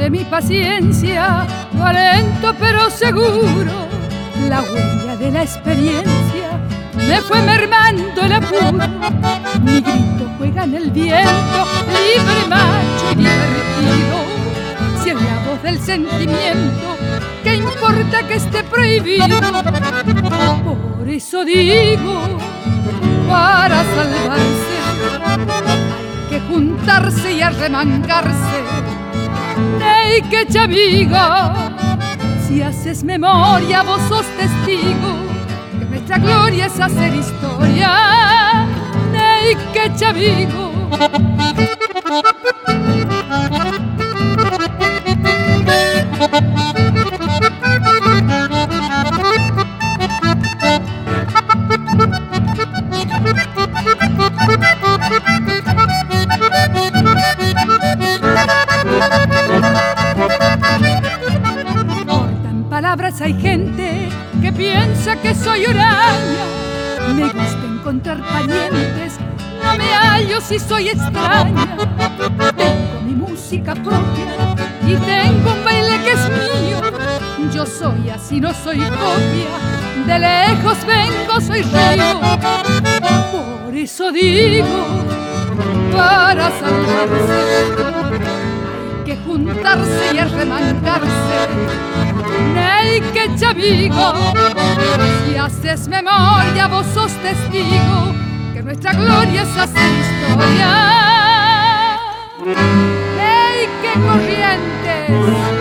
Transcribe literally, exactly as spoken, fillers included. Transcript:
de mi paciencia, va lento pero seguro. La huella de la experiencia me fue mermando el apuro. Mi grito juega en el viento, libre, macho y divertido. Si es la voz del sentimiento, ¿qué importa que esté prohibido? Por eso digo, para salvarse hay que juntarse y arremangarse. ¡Ey, qué chaviga! Si haces memoria, vos sos testigo que nuestra gloria es hacer historia. ¡Ey, qué chavigo! Palabras hay gente que piensa que soy huraña. Me gusta encontrar parientes, no me hallo si soy extraña. Tengo mi música propia y tengo un baile que es mío. Yo soy así, no soy copia, de lejos vengo, soy río. Por eso digo, para salvarse hay que juntarse y arremangarse. ¡Ey, qué chavigo! Si haces memoria, vos sos testigo que nuestra gloria es hacer historia. ¡Ey, qué corrientes!